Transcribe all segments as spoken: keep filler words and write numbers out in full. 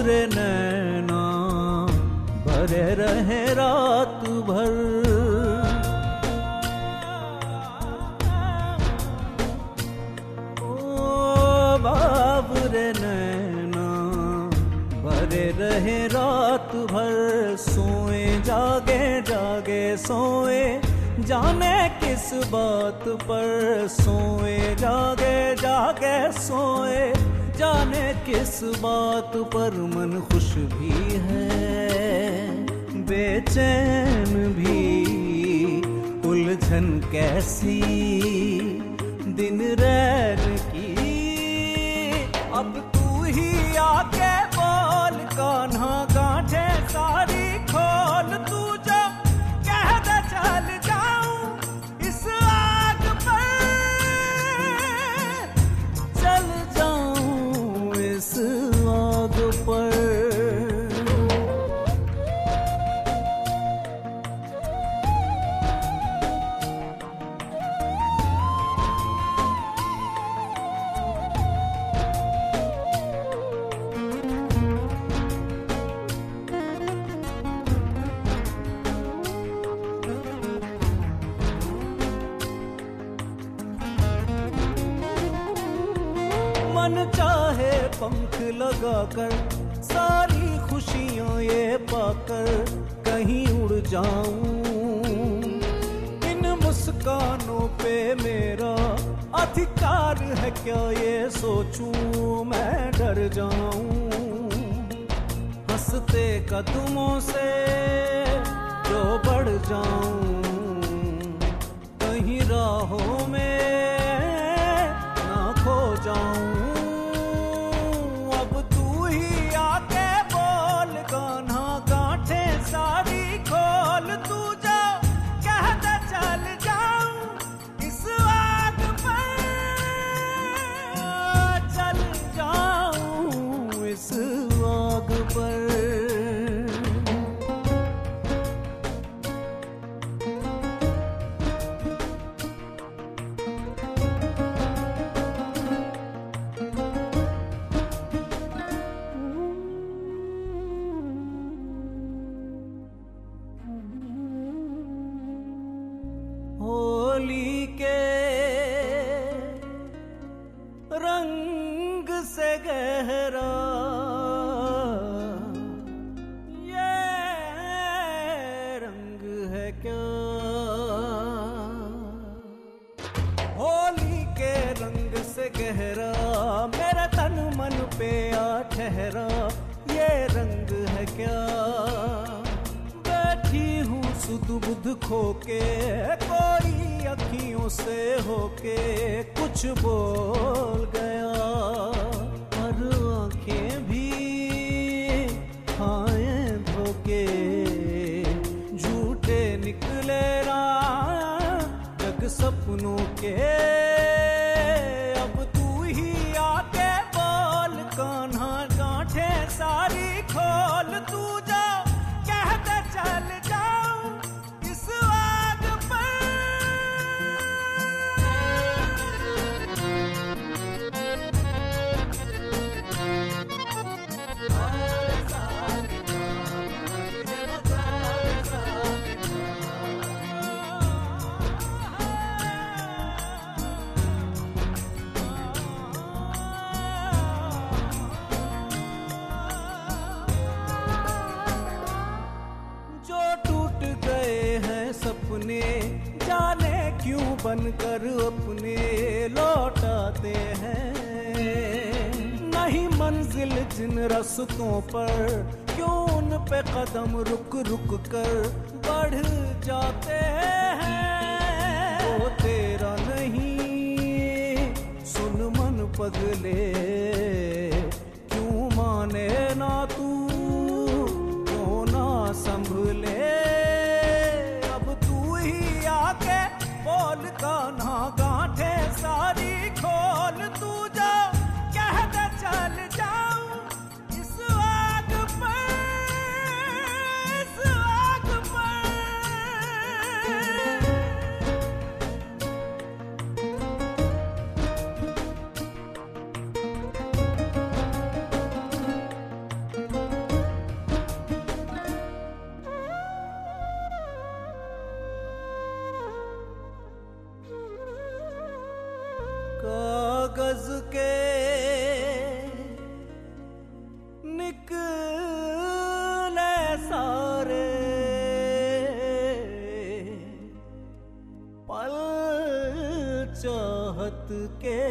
बाबरे नैना भरे रहे रात भर। ओ बाबरे नैना भरे रहे रात भर, सोए जागे जागे सोए जाने किस बात पर, सोए जागे जागे सोए जाने किस बात पर। मन खुश भी है बेचैन भी, उलझन कैसी दिन रैन की। अब तू ही आके बोल कान्हा गांठे सारी खोल, तू जो कह दे चल जाऊं इस आग पर, चल जाऊं इस आग पर। मन चाहे पंख लगाकर सारी खुशियां ये पाकर कहीं उड़ जाऊं, इन मुस्कानों पे मेरा अधिकार है क्या ये सोचूं मैं डर जाऊं। हंसते कदमों से जो बढ़ जाऊं, कहीं राहों में ना खो जाऊं। सारी खोल तू जो कह दे चल जाऊं इस आग पर, चल जाऊं इस आग पर। होली के रंग से गहरा ये रंग है क्या, होली के रंग से गहरा मेरा तन मन पे आ ठहरा, ये रंग है क्या। बैठी हूँ सुध बुध खोके कोई अखियों से होके कुछ बोल गया, और आंखें भी खाए धोके झूठे निकले ना जग सपनों के। अब तू ही आके बोल कान्हा गांठे सारी खोल, तू जो कह दे चल जाऊं इस आग पर। जो टूट गए हैं सपने जाने क्यों बनकर अपने लौटाते हैं, नहीं मंजिल जिन रास्तों पर क्यों उन पे कदम रुक रुक कर बढ़ जाते हैं। वो तेरा नहीं सुन मन पगले क्यों माने ना तू क्यों ना संभले। अब तू ही आके बोल कान्हा गांठे सारी खोल, तू जो कह दे चल जाऊं इस आग पर, इस आग पर। कागज के निकले सारे पल चाहत के,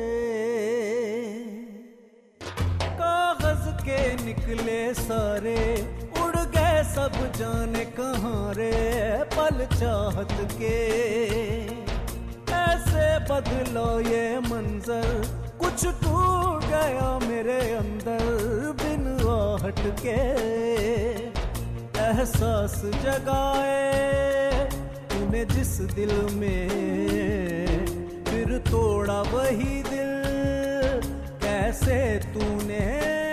कागज के निकले सारे उड़ गए सब जाने कहाँ रे पल चाहत के। ऐसे बदलो ये मंजर कुछ टूट गया मेरे अंदर बिन आहट के। एहसास जगाए तूने जिस दिल में फिर तोड़ा वही दिल कैसे तूने